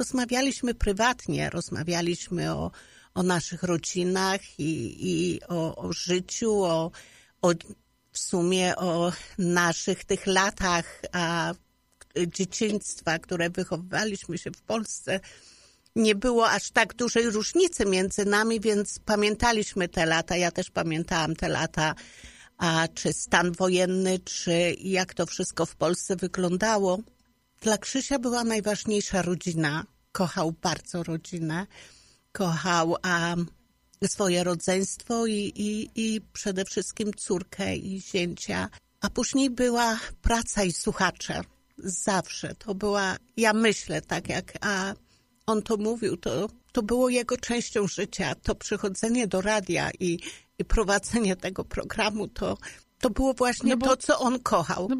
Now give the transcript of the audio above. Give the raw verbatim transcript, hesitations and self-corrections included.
rozmawialiśmy prywatnie, rozmawialiśmy o, o naszych rodzinach i, i o, o życiu, o, o w sumie o naszych tych latach a, dzieciństwa, które wychowywaliśmy się w Polsce. Nie było aż tak dużej różnicy między nami, więc pamiętaliśmy te lata. Ja też pamiętałam te lata, a czy stan wojenny, czy jak to wszystko w Polsce wyglądało. Dla Krzysia była najważniejsza rodzina. Kochał bardzo rodzinę. Kochał a, swoje rodzeństwo i, i, i przede wszystkim córkę i zięcia. A później była praca i słuchacze. Zawsze. To była, ja myślę tak jak a on to mówił, to, to było jego częścią życia. To przychodzenie do radia i, i prowadzenie tego programu, to, to było właśnie no bo, to, co on kochał. No